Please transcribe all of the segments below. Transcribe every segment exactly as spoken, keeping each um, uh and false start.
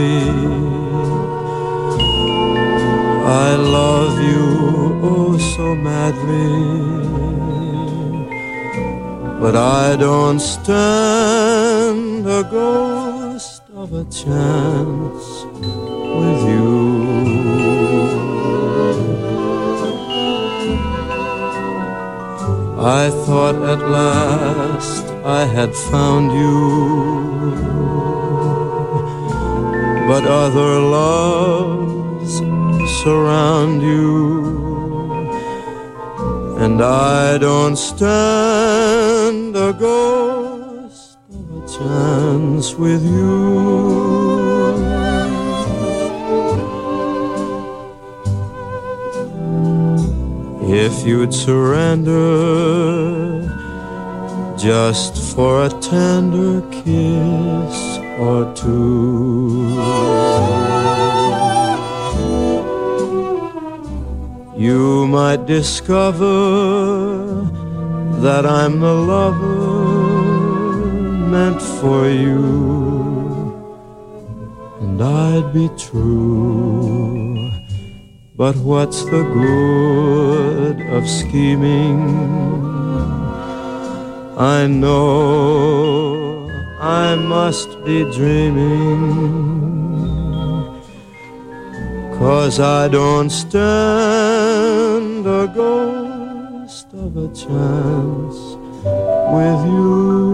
madly. I love you, oh so madly, but I don't stand a ghost of a chance with you. I thought at last I had found you, but other loves surround you, and I don't stand a ghost of a chance with you. If you'd surrender just for a tender kiss or two, you might discover that I'm the lover meant for you, and I'd be true. But what's the good of scheming? I know I must be dreaming, 'cause I don't stand a ghost of a chance with you.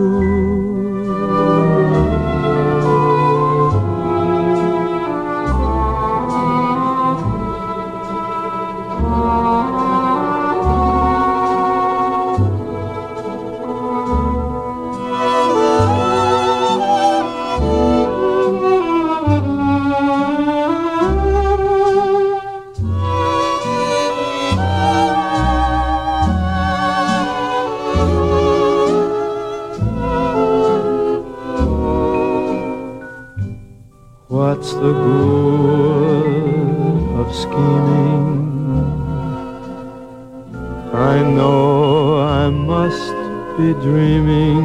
What's the good of scheming? I know I must be dreaming,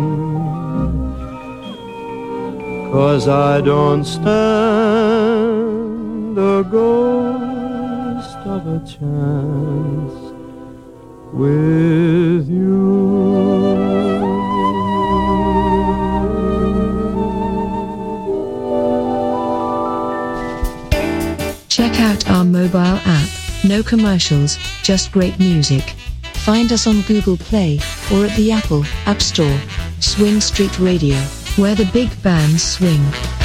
'cause I don't stand a ghost of a chance with you. Check out our mobile app. No commercials, just great music. Find us on Google Play or at the Apple App Store. Swing Street Radio, where the big bands swing.